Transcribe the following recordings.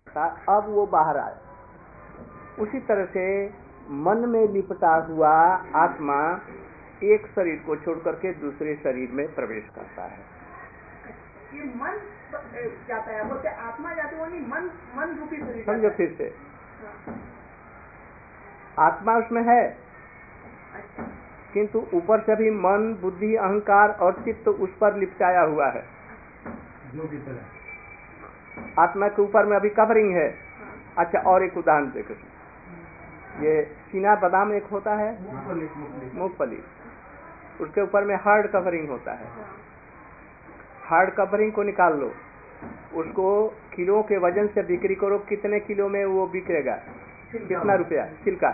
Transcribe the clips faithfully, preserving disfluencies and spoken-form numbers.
था, अब वो बाहर आया। उसी तरह से मन में लिपटा हुआ आत्मा एक शरीर को छोड़ करके दूसरे शरीर में प्रवेश करता है। ये मन जाता है, बोलते आत्मा जाती है, नहीं मन मन रूपी शरीर। समझो फिर से, आत्मा उसमें है, किंतु ऊपर से भी मन, बुद्धि, अहंकार और चित्त तो उस पर लिपटाया हुआ है। आत्मा के ऊपर में अभी कवरिंग है। अच्छा, और एक उदाहरण देखो, ये चीना बादाम एक होता है, मूंगफली, उसके ऊपर में हार्ड कवरिंग होता है। हार्ड कवरिंग को निकाल लो, उसको किलो के वजन से बिक्री करो, कितने किलो में वो बिकेगा, कितना रुपया छिलका,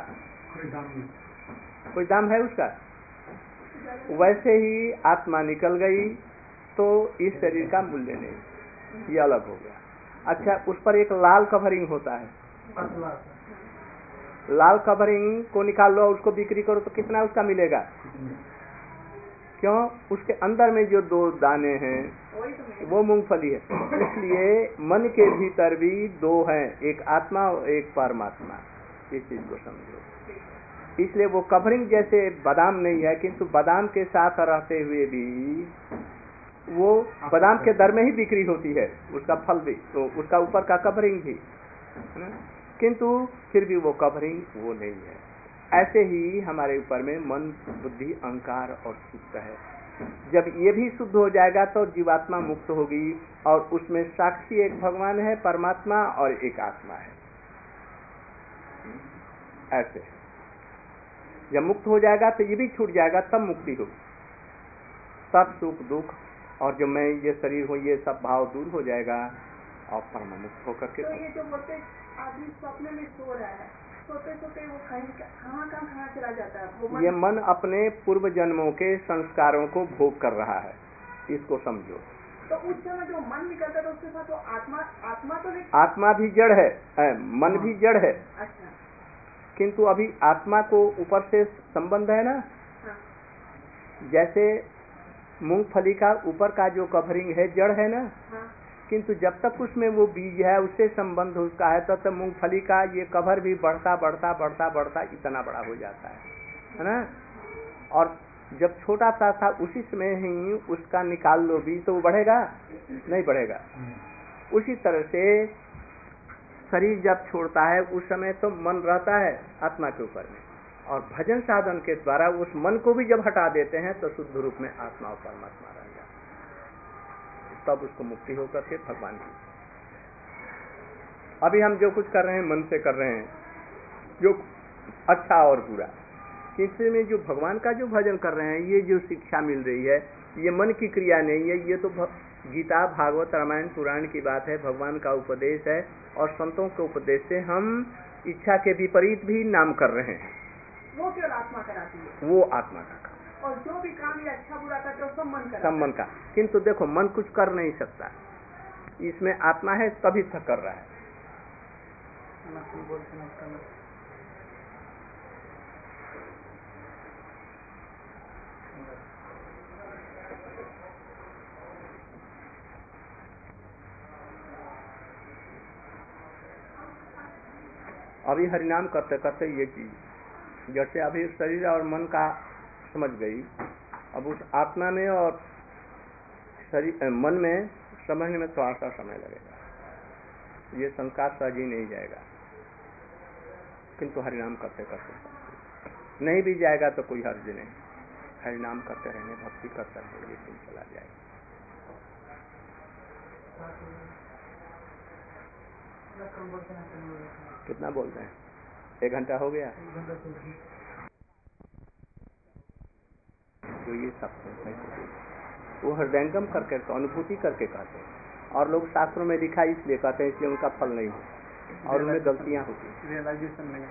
कोई दाम है उसका। वैसे ही आत्मा निकल गई तो इस शरीर का मूल्य नहीं, ये अलग हो गया। अच्छा, उस पर एक लाल कवरिंग होता है, लाल कवरिंग को निकाल लो, उसको बिक्री करो तो कितना उसका मिलेगा, क्यों, उसके अंदर में जो दो दाने हैं वो मूंगफली है। इसलिए मन के भीतर भी दो हैं, एक आत्मा और एक परमात्मा। इस चीज को समझो। इसलिए वो कवरिंग जैसे बादाम नहीं है, किंतु बादाम के साथ रहते हुए भी वो बादाम के दर में ही बिक्री होती है, उसका फल भी, तो उसका ऊपर का कवरिंग भी, किंतु फिर भी वो कवरिंग वो नहीं है। ऐसे ही हमारे ऊपर में मन, बुद्धि, अहंकार और चित्त है। जब ये भी शुद्ध हो जाएगा तो जीवात्मा मुक्त होगी, और उसमें साक्षी एक भगवान है, परमात्मा, और एक आत्मा है। ऐसे जब मुक्त हो जाएगा तो ये भी छूट जाएगा, तब मुक्ति होगी। सब सुख दुख और जो मैं ये शरीर हूँ ये सब भाव दूर हो जाएगा और परम मुक्त होकर के। तो ये जो बोलते आदमी स्वप्न में सो रहा है, सोते सोते वो कहीं कहाँ कहाँ कहाँ चला जाता है, वो मन... ये मन अपने पूर्व जन्मों के संस्कारों को भोग कर रहा है, इसको समझो। तो उस समय जो मन निकलता है तो उसके साथ वो आत्मा आत्मा तो नहीं, आत्मा भी जड़ है, है मन भी जड़ है। अच्छा, किंतु अभी आत्मा को ऊपर से संबंध है ना। हाँ। जैसे मूंगफली का ऊपर का जो कवरिंग है जड़ है ना, हाँ। किंतु जब तक उसमें वो बीज है, उससे संबंध उसका है, तब तक मूंगफली का ये कवर भी बढ़ता बढ़ता बढ़ता बढ़ता इतना बड़ा हो जाता है, है ना। और जब छोटा सा था उसी समय ही उसका निकाल लो बीज, तो वो बढ़ेगा नहीं, बढ़ेगा। उसी तरह से शरीर जब छोड़ता है उस समय तो मन रहता है आत्मा के ऊपर में, और भजन साधन के द्वारा उस मन को भी जब हटा देते हैं तो शुद्ध रूप में आत्मा और परमात्मा रह जाता है, तब उसको मुक्ति होकर के भगवान की। अभी हम जो कुछ कर रहे हैं मन से कर रहे हैं, जो अच्छा और बुरा, किसी में जो भगवान का जो भजन कर रहे हैं, ये जो शिक्षा मिल रही है ये मन की क्रिया नहीं है, ये तो गीता, भागवत, रामायण, पुराण की बात है, भगवान का उपदेश है। और संतों के उपदेश से हम इच्छा के विपरीत भी नाम कर रहे हैं, वो केवल आत्मा कराती है, वो आत्मा का काम। और जो भी काम ये अच्छा बुरा करते हैं सब मन सब मन का। किंतु देखो मन कुछ कर नहीं सकता, इसमें आत्मा है तभी तक कर रहा है। अभी हरिनाम करते करते ये चीज जैसे अभी शरीर और मन का समझ गई, अब उस आत्मा में और शरीर मन में समझने में थोड़ा सा समय लगेगा, ये संस्कार सहज ही नहीं जाएगा। किंतु हरिनाम करते करते नहीं भी जाएगा तो कोई हर्ज नहीं, हरिनाम करते रहने, भक्ति करते रहने, ये दिन चला जाएगा। कितना बोलते हैं? एक घंटा हो गया। तो ये सब वो हृदयंगम करके तो अनुभूति करके कहते हैं, और लोग शास्त्रों में लिखा इसलिए कहते हैं, इसलिए उनका फल नहीं हो और उनमें गलतियां होती हैं, रियलाइजेशन नहीं।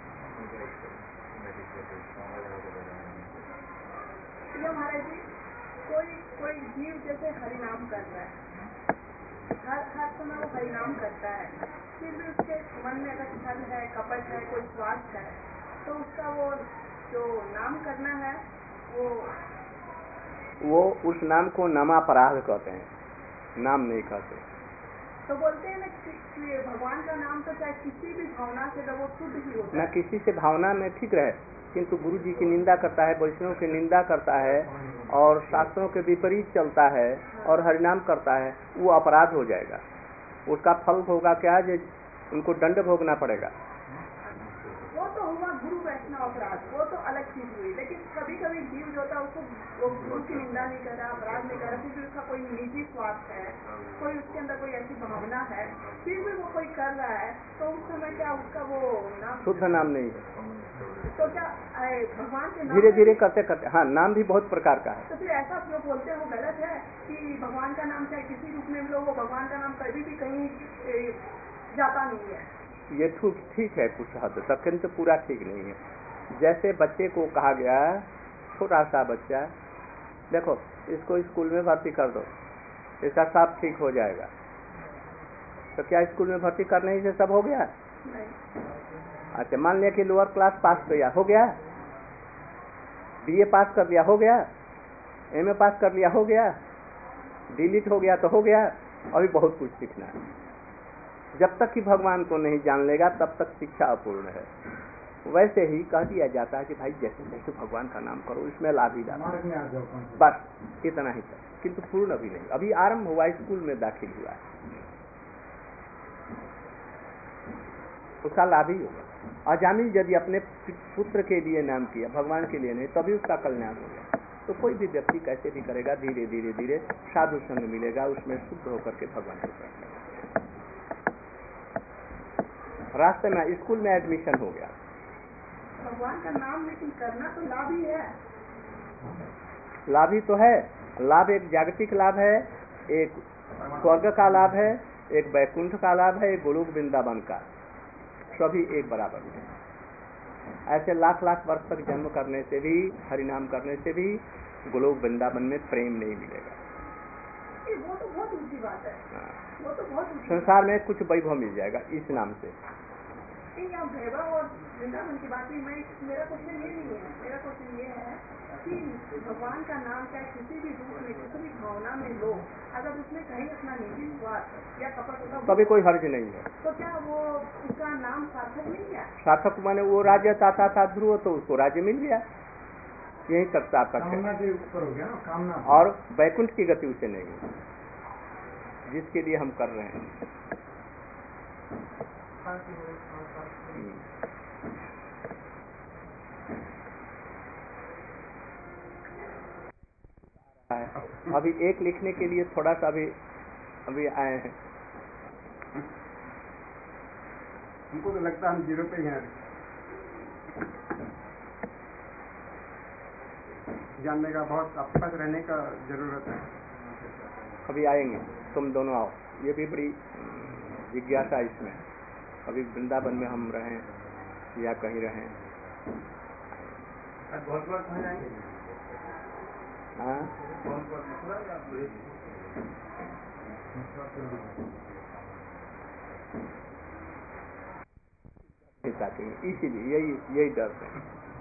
महाराज जी, कोई कोई जीव जैसे हरिनाम कर रहा है, हर हर समय वो हरिनाम करता है, फिर भी उसके मन में अगर छल है, कपट है, कोई स्वार्थ है, तो उसका वो जो नाम करना है वो वो उस नाम को नामापराध कहते हैं, नाम नहीं कहते। तो बोलते हैं ना कि, कि भगवान का नाम तो चाहे किसी भी भावना से वो शुद्ध ही होता है। ना किसी से भावना में ठीक रहे, किंतु गुरु जी की निंदा करता है, वैष्णव की निंदा करता है और शास्त्रों के विपरीत चलता है और हरिनाम करता है, वो अपराध हो जाएगा। उसका फल होगा क्या, जो उनको दंड भोगना पड़ेगा। वो तो हुआ गुरु वैष्णव अपराध, वो तो अलग चीज हुई। लेकिन कभी कभी जीव जो होता है उसको वो गुरु की निंदा नहीं कर रहा, अपराध नहीं कर रहा, फिर भी उसका कोई निजी स्वार्थ है, कोई उसके अंदर कोई ऐसी भावना है, फिर भी वो कोई कर रहा है, तो उस समय क्या उसका वो नाम शुद्ध नाम नहीं है। तो क्या आए, भगवान के नाम धीरे धीरे करते करते, हाँ, नाम भी बहुत प्रकार का है। तो फिर ऐसा जो बोलते हैं वो गलत है कि भगवान का नाम चाहे किसी रूप में लो, वो भगवान का नाम कभी भी कहीं ए, जाता नहीं है। ये ठीक है कुछ हद तक, किंतु पूरा ठीक नहीं है। जैसे बच्चे को कहा गया, छोटा सा बच्चा, देखो इसको स्कूल में भर्ती कर दो, इसका सब ठीक हो जाएगा। तो क्या स्कूल में भर्ती करने ही से सब हो गया? नहीं। अच्छा, मान लिया कि लोअर क्लास पास किया, हो गया? बीए पास कर लिया, हो गया? एमए पास कर लिया, हो गया? डिलीट हो गया तो हो गया? अभी बहुत कुछ सीखना है। जब तक कि भगवान को नहीं जान लेगा तब तक शिक्षा अपूर्ण है। वैसे ही कह दिया जाता है कि भाई जैसे जैसे भगवान का नाम करो, इसमें लाभ ही लाभ, बस इतना ही तक, किंतु पूर्ण अभी नहीं। अभी आरंभ हुआ, स्कूल में दाखिल हुआ है, उसका लाभ ही होगा। अजामिल यदि अपने पुत्र के लिए नाम किया, भगवान के लिए नहीं, तभी उसका कल्याण हो गया। तो कोई भी व्यक्ति कैसे भी करेगा, धीरे धीरे धीरे साधु संग मिलेगा, उसमें शुद्ध होकर के भगवान को प्राप्त। रास्ते में स्कूल में एडमिशन हो गया, भगवान का नाम लेकिन करना तो लाभ ही है। लाभ ही तो है। लाभ एक जागतिक लाभ है, एक स्वर्ग का लाभ है, एक वैकुंठ का लाभ है, एक गोलोक वृंदावन का, सभी एक बराबर है। ऐसे लाख लाख वर्ष तक जन्म करने से भी, हरिनाम करने से भी गोलोक वृंदावन में प्रेम नहीं मिलेगा। वो तो बहुत ऊंची बात है। वो तो बहुत संसार में कुछ वैभव मिल जाएगा इस नाम से। यहाँ वैभव और वृंदावन की बात ही, मैं मेरा क्वेश्चन ये नहीं है। मेरा क्वेश्चन ये है कि भगवान का नाम चाहे किसी भी रूप में, किसी भी भावना में लो, अगर उसमें कहीं अपना निजी स्वार्थ या कपट होता कभी कोई हर्ज नहीं है, तो क्या वो उसका नाम सार्थक नहीं है? सार्थक माने वो राज्य चाहता था ध्रुव, तो उसको राज्य मिल गया, यही तक सार्थक है। और वैकुंठ की गति उसे नहीं है जिसके लिए हम कर रहे हैं। अभी एक लिखने के लिए थोड़ा सा अभी अभी आए हैं। हमको तो लगता है हम जीरो पे ही हैं। जानने का बहुत आपके पास रहने का जरूरत है। अभी आएंगे, तुम दोनों आओ। ये भी बड़ी जिज्ञासा इसमें। अभी वृंदावन में हम रहें या कहीं रहें, बहुत बार कहाँ जाएंगे? हाँ, इसीलिए यही यही डर है।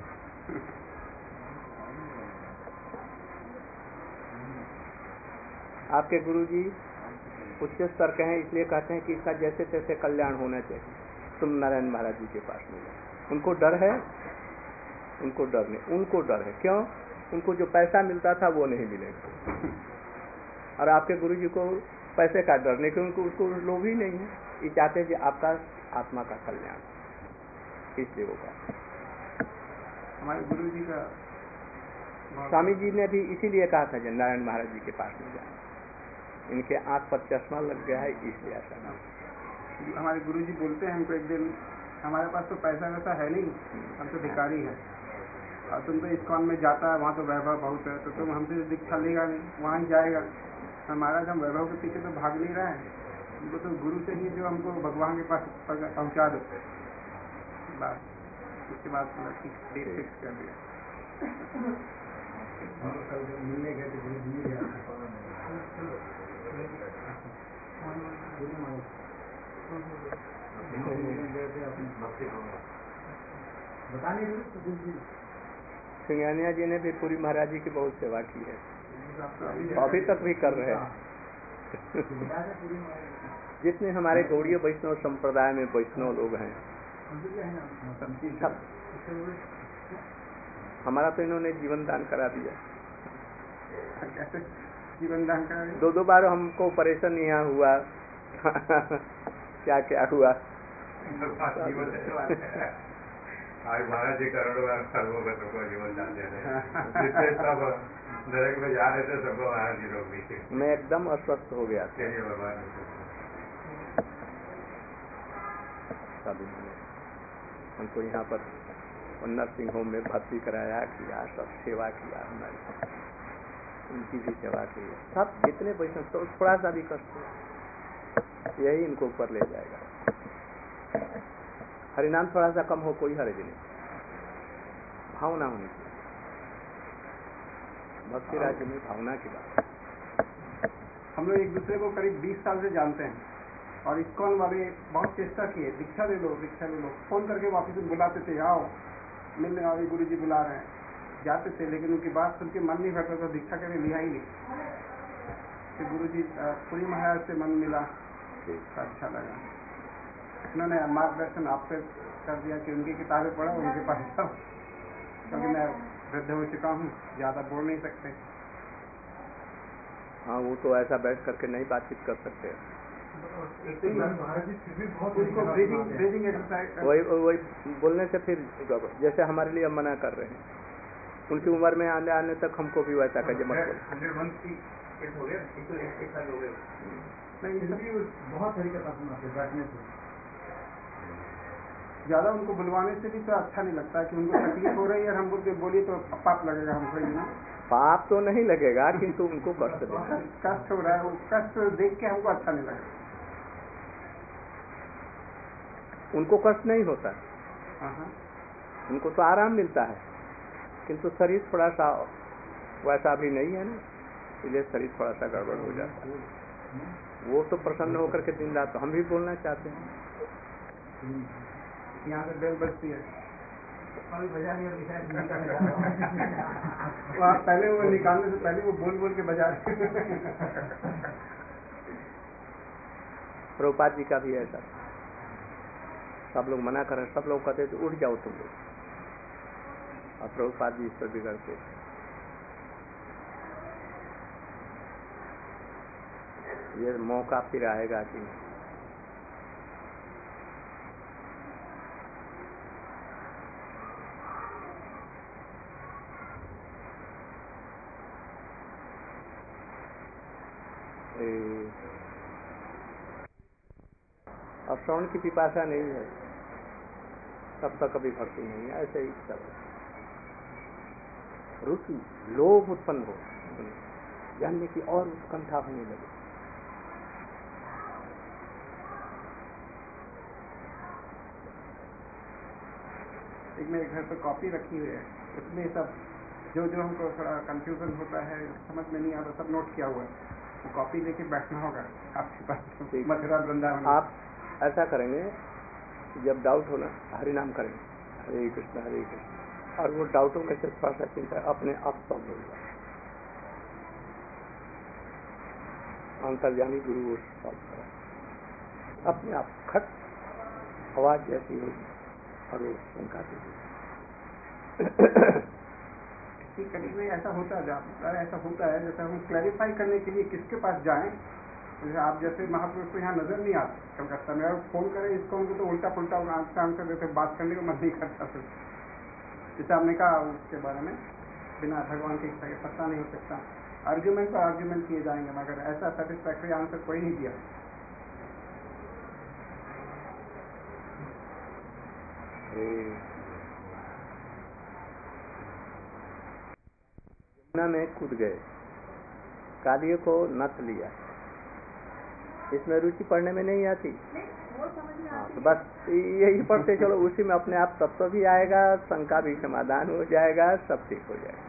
आपके गुरुजी उच्च स्तर के हैं, इसलिए कहते हैं कि इसका जैसे तैसे कल्याण होना चाहिए। तुम नारायण महाराज जी के पास मिले। उनको डर है, उनको डर नहीं, उनको डर है। क्यों? उनको जो पैसा मिलता था वो नहीं मिलेगा, और आपके गुरुजी को पैसे का डर नहीं, क्योंकि उसको लोभ ही नहीं है। ये चाहते हैं कि आपका आत्मा का कल्याण, इसलिए वो कहा। हमारे गुरुजी का स्वामी जी ने भी इसीलिए कहा था कि नारायण महाराज जी के पास में जाए, इनके आंख पर चश्मा लग गया है, इसलिए ऐसा नहीं। हमारे गुरुजी बोलते हैं हमको एक दिन, हमारे पास तो पैसा वैसा है नहीं, हम तो भिखारी है, और तुम तो इस्कॉन में जाता है, वहाँ तो वैभव बहुत है, तो तुम हमसे दीक्षा लेगा नहीं, वहाँ ही जाएगा। तो महाराज हम वैभव के पीछे तो भाग नहीं रहे हैं, हमको तो गुरु से ही जो हमको भगवान के पास पहुँचा दो। बस उसके बाद डेट फिक्स कर दिया। मिलने गए थे गुरु जी गया बताने सिंगानिया जी ने भी पूरी महाराज जी की बहुत सेवा की है, अभी तक भी कर रहे हैं। जितने हमारे गौड़ीय वैष्णव संप्रदाय में वैष्णव लोग हैं सब, हमारा तो इन्होंने जीवन दान करा दिया। जीवन दान करा दिया। दो दो बार हमको ऑपरेशन यहाँ हुआ क्या क्या हुआ। आज महाराज जी करोड़ों बार सर्वों का सबको जीवन दान दे रहे हैं, जिससे सब नरक में जा रहे थे सबको महाराज जी रोक दी। मैं एकदम अस्वस्थ हो गया था। हमको यहाँ पर नर्सिंग होम में भर्ती कराया, किया, सब सेवा किया, हमारी उनकी भी सेवा की, सब जितने पैसे तो थोड़ा सा भी कष्ट हो यही इनको ऊपर ले जाएगा। हरिनाम थोड़ा सा कम हो कोई हर्ज नहीं, भावना होनी चाहिए। भक्ति राज्य में भावना की बात। हम लोग एक दूसरे को करीब बीस साल से जानते हैं और इस्कॉन वाले बहुत चेष्टा किए, दीक्षा दे लो दीक्षा दे लो, फोन करके वापस बुलाते थे, आओ मिलने वाले गुरु जी बुला रहे हैं, जाते थे, लेकिन उनकी बात सुन के मन नहीं भरता था, दीक्षा करके लिया ही नहीं। फिर गुरु जी पुरी महाराज से मन मिला, अच्छा लगा, उन्होंने मार्गदर्शन आपसे कर दिया कि उनकी किताबें पढ़ो, उनके पास जाओ, क्योंकि मैं वृद्ध हो चुका हूँ, ज्यादा बोल नहीं सकते। हाँ, वो तो ऐसा बैठ करके नहीं बातचीत कर सकते। वही वही बोलने से फिर जैसे हमारे लिए मना कर रहे हैं, उनकी उम्र में आने आने तक हमको भी वैसा कर बहुत बैठने से ज्यादा उनको बुलवाने से भी तो अच्छा नहीं लगता कि उनको तकलीफ हो रही है और हम बोलिए तो पाप लगेगा हमको। ही ना, पाप तो नहीं लगेगा, किंतु उनको कष्ट देगा, कष्ट हो रहा है, वो कष्ट देख के हमको अच्छा नहीं लगेगा। उनको कष्ट नहीं होता, उनको तो आराम मिलता है, किंतु शरीर थोड़ा सा वैसा भी नहीं है ना, इसलिए शरीर थोड़ा सा गड़बड़ हो जाता है। वो तो प्रसन्न होकर के दिन रात, तो हम भी बोलना चाहते हैं। यहाँ से बेल बजती है, पहले वो निकालने से पहले वो बोल बोल के बजा रहे। प्रभुपाद जी का भी ऐसा, सब लोग मना कर रहे, सब लोग कहते तो उठ जाओ तुम लोग, और प्रभुपाद जी इस पर बिगड़ते। ये मौका फिर आएगा कि नहीं। अब श्रवण की पिपासा नहीं है, तब तक कभी भक्ति नहीं है। ऐसे ही सब रुचि लोभ उत्पन्न हो, जानने की और उत्कंठा होने लगे। एक मेरे घर पर कॉपी रखी हुई है, उसमें सब जो जो हमको थोड़ा कंफ्यूजन होता है, समझ में नहीं आता, सब नोट किया हुआ है। तो कॉपी लेके बैठना होगा आपके पास, मथुरा वृंदावन। आप ऐसा करेंगे, जब डाउट हो ना, हरि नाम करेंगे, हरे कृष्ण हरे कृष्ण, और वो डाउटों में से थोड़ा सा चिंता अपने आप सॉल्व हो जाए। अंतर्यामी गुरु सॉल्व करा, अपने आप खट आवाज जैसी होगी और वो शंका किसी करीब में ऐसा होता है, ऐसा होता है जैसे हम क्लैरिफाई करने के लिए किसके पास जाएं। जैसे आप जैसे महापुरुष को यहाँ नजर नहीं आते कलकत्ता में, और फोन करें इसको उनको तो उल्टा पुल्टा आंसर आंसर देते, बात करने को मन नहीं करता। फिर जैसे आपने कहा उसके बारे में, बिना भगवान की इच्छा के पता नहीं हो सकता, आर्ग्यूमेंट पर आर्ग्यूमेंट किए जाएंगे, मगर ऐसा सेटिस्फैक्ट्री आंसर कोई नहीं दिया। यमुना में कूद गए, कालियों को नथ लिया, इसमें रुचि पढ़ने में नहीं आती। हाँ, तो बस यही पढ़ते चलो, उसी में अपने आप तत्व भी आएगा, शंका भी समाधान हो जाएगा, सब ठीक हो जाएगा।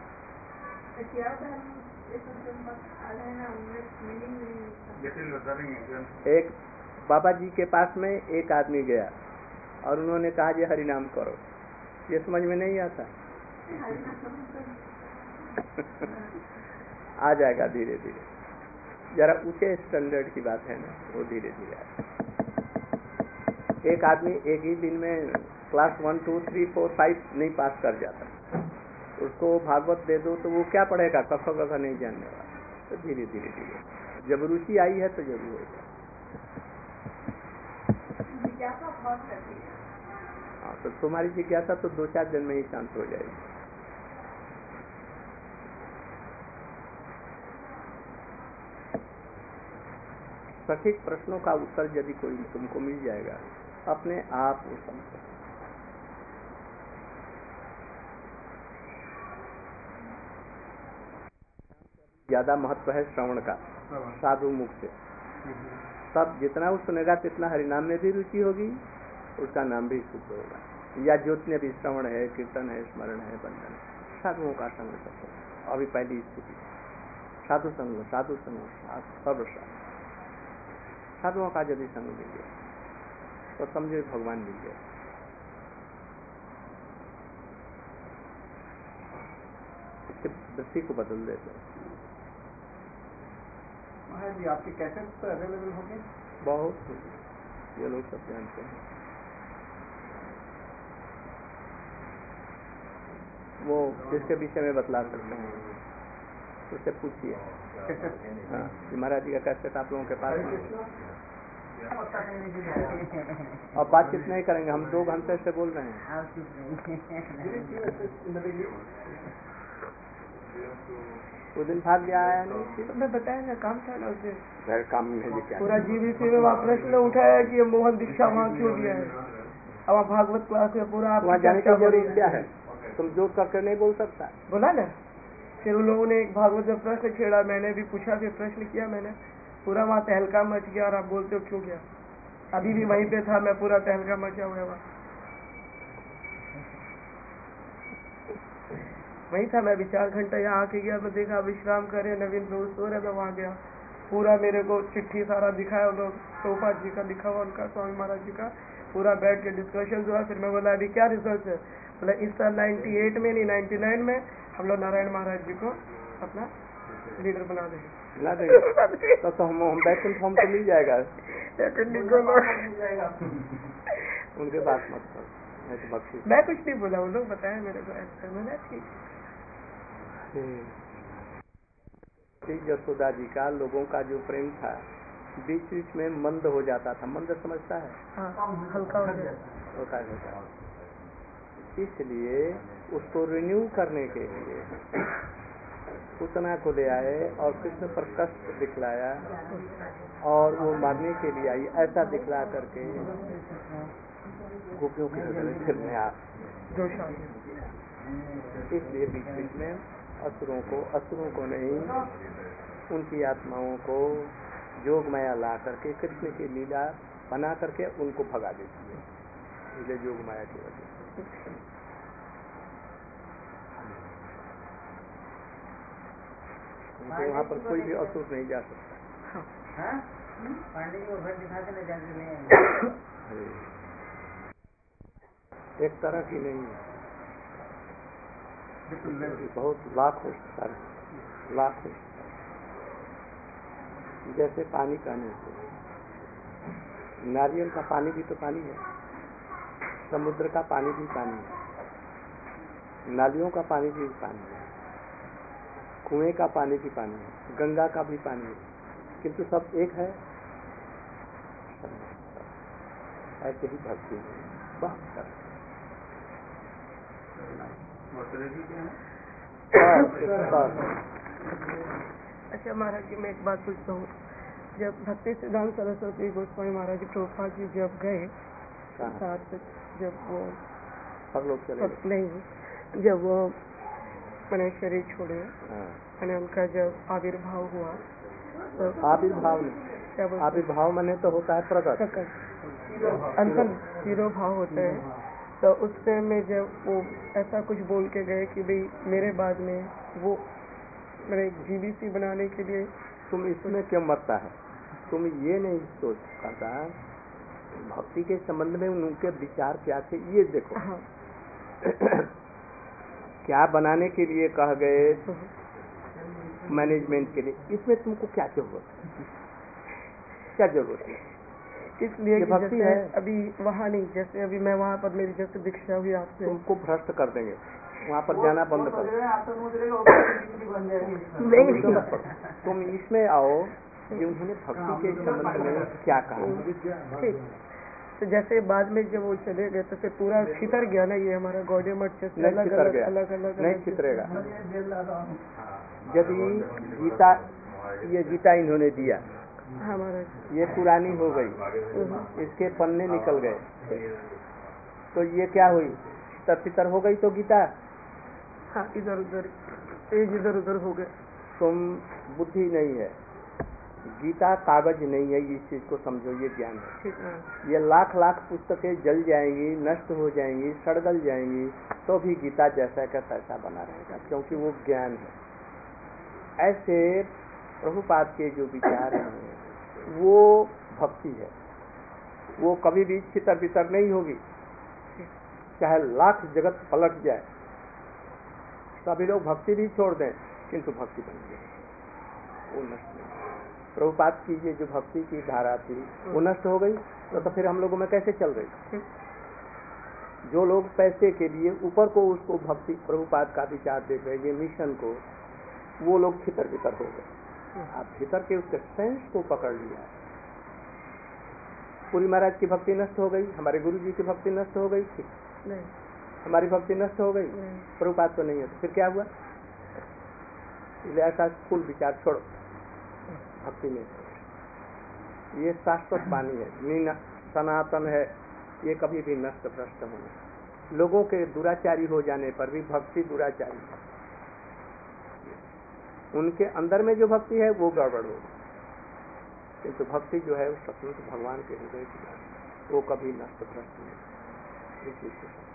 एक बाबा जी के पास में एक आदमी गया और उन्होंने कहा ये हरि नाम करो, ये समझ में नहीं आता। आ जाएगा धीरे धीरे, जरा ऊंचे स्टैंडर्ड की बात है ना, वो धीरे धीरे आए। एक आदमी एक ही दिन में class one two three four five नहीं पास कर जाता, उसको भागवत दे दो तो वो क्या पढ़ेगा, कख कख नहीं जानने वाला। तो धीरे धीरे धीरे जब रुचि आई है तो जरूर होगा। जिज्ञासा बहुत करती है। हाँ, तो तुम्हारी जिज्ञासा तो दो चार दिन में ही शांत हो जाएगी। सटीक प्रश्नों का उत्तर यदि कोई तुमको मिल जाएगा, अपने आप वो समझ। ज्यादा महत्व है श्रवण का, साधु मुख से। तब जितना वो सुनेगा तितना हरिनाम में भी रुचि होगी, उसका नाम भी शुद्ध होगा। या जितने भी श्रवण है, कीर्तन है, स्मरण है, बंधन है, साधुओं का संग सबको। अभी पहली स्थिति साधु संग, साधु संग, सर्व साधुओं का यदि संग मिल गया तो समझो भगवान मिल गया। इससे दृष्टि को बदल देते हैं। महाराज जी आपके कैसेट तो अवेलेबल हो गए? बहुत, ये लोग सब जानते हैं। वो जिसके विषय में बतला सकते हैं उससे पूछिए। हाँ, महाराज जी का कैसेट आप लोगों के पास है? और बातचीत नहीं करेंगे, हम दो घंटे से बोल रहे हैं। वो दिन भाग गया आया नहीं, तो मैं बताया ना, काम था ना उस दिन। घर काम में क्या पूरा जीबीसी में वहाँ प्रश्न उठाया कि मोहन दीक्षा वहाँ क्यों दिया है। अब भागवत क्लास में पूरा वहाँ जाने का जरूरी क्या है? तुम जोर करके नहीं बोल सकता। बोला ना, फिर उन लोगों ने एक भागवत में प्रश्न छेड़ा, मैंने भी पूछा, फिर प्रश्न किया मैंने, पूरा वहाँ तहलका मच गया। और आप बोलते हो क्यों गया? अभी भी वहीं पे था मैं, पूरा तहलका मचा हुआ वहाँ वहीं था मैं भी। चार घंटा यहाँ आके गया, मैं देखा विश्राम करे, नवीन प्रभु सो रहे, मैं वहाँ गया। पूरा मेरे को चिट्ठी सारा दिखाया, लोग टोपा जी का लिखा हुआ उनका, स्वामी महाराज जी का, पूरा बैठ के डिस्कशन हुआ। फिर मैं बोला अभी क्या रिजल्ट है? बोला इस साल नाइन्टी एट में नहीं नाइन्टी नाइन में हम लोग नारायण महाराज जी को अपना लीडर बना देंगे। बना देंगे तो, तो हम हम बैकुंठ फॉर्म तो मिल जाएगा। उनके बात मत करो, मैं तो बख्शी। मैं कुछ नहीं बोला, वो लोग बताया मेरे को ऐसा। मैंने ठीक यशोदा जी का लोगों का जो प्रेम था बीच बीच में मंद हो जाता था। मंद समझता है? हाँ, हल्का हो जाता होता है। इसलिए उसको रिन्यू करने के लिए पूतना को ले आए और कृष्ण पर कष्ट दिखलाया और वो मारने के लिए आई, ऐसा दिखला करके गोपियों के हृदय फिरने आप। इसलिए बीच बीच में असुरों को असुरों को नहीं, उनकी आत्माओं को जोग माया ला करके कृष्ण की लीला बना करके उनको भगा देती है। इसलिए जोग माया की वजह से वहाँ पर कोई भी असुर नहीं जा सकता। पांडे जी को घर दिखा के ले जाते हैं। एक तरह की नहीं है, बहुत लाखों लाखों। जैसे पानी कहने से नारियल का पानी भी तो पानी है, समुद्र का पानी भी पानी है, नालियों का पानी भी पानी है, कुएं का पानी भी पानी है, गंगा का भी पानी है, किंतु सब एक है। ऐसे ही भक्ति है। अच्छा महाराज जी, मैं एक बात पूछता हूँ। जब भक्ति सिद्धांत सरस्वती गोस्वामी महाराज जी प्रभुपाद जी जब गए साथ, जब वो सब लोग चले नहीं, जब वो मैंने शरीर छोड़े, मैंने उनका जब आविर्भाव हुआ तो आविर्भाव आविर्भाव मने तो होता है प्रकट, अंतर जीरो भाव होते हैं। तो उससे में जब वो ऐसा कुछ बोल के गए कि भाई मेरे बाद में वो मेरे जीबीसी बनाने के लिए, तुम इसमें क्यों मरता है? तुम ये नहीं सोच पाता भक्ति के संबंध में उनके विचार क्या थे, ये देखो। हाँ। क्या बनाने के लिए कह गए मैनेजमेंट के लिए, इसमें तुमको क्या जरूरत है? क्या जरूरत है? इसलिए ये कि भक्ति जैसे है। अभी वहाँ नहीं, जैसे अभी मैं वहाँ पर मेरी जैसे दीक्षा हुई आपसे, तुमको भ्रष्ट कर देंगे, वहाँ पर जाना बंद कर दो। नहीं नहीं तुम इसमें आओ कि उन्होंने भक्ति के संबंध में क्या कहा। ठीक। तो जैसे बाद में जब वो चले गए तो फिर पूरा छितर गया ना ये हमारा गौड़े मठ जैसे नहीं अलग छितर अलग गया, अलग अलग नहीं अलग छितरेगा। यदि गीता, ये गीता इन्होंने दिया, हमारा ये पुरानी हो गई, इसके पन्ने निकल गए, तो ये क्या हुई? छितर छितर हो गई तो गीता। हाँ, इधर उधर पेज इधर उधर हो गए। तुम बुद्धि नहीं है, गीता कागज नहीं है, इस चीज को समझो, ये ज्ञान है। ठीक है। ये लाख लाख पुस्तकें जल जाएंगी, नष्ट हो जाएंगी, सड़गल जाएंगी, तो भी गीता जैसा का तैसा बना रहेगा, क्योंकि वो ज्ञान है। ऐसे प्रभुपाद के जो विचार हैं वो भक्ति है, वो कभी भी छितर बितर नहीं होगी, चाहे लाख जगत पलट जाए, सभी लोग भक्ति भी छोड़ दें, किंतु भक्ति बन गई, वो नष्ट नहीं। प्रभुपाद की ये जो भक्ति की धारा थी वो नष्ट हो गई, तो, तो फिर हम लोगों में कैसे चल रही? जो लोग पैसे के लिए ऊपर को उसको भक्ति प्रभुपाद का विचार देख रहे, ये मिशन को, वो लोग छितर बितर हो गए। आप भीतर के उसके सेंस को पकड़ लिया। पुरी महाराज की भक्ति नष्ट हो गई, हमारे गुरु जी की भक्ति नष्ट हो गई, ठीक नहीं, हमारी भक्ति नष्ट हो गई, प्रभुपाद तो नहीं है, तो फिर क्या हुआ? इसलिए ऐसा कुल विचार छोड़ो, भक्ति में ये शाश्वत पानी है, नीना सनातन है, ये कभी भी नष्ट भ्रष्ट होने। लोगों के दुराचारी हो जाने पर भी भक्ति दुराचारी है, उनके अंदर में जो भक्ति है वो गड़बड़ होगी, किंतु तो भक्ति जो है सचमुच भगवान के हृदय की बात, वो कभी नष्ट भ्रष्ट नहीं।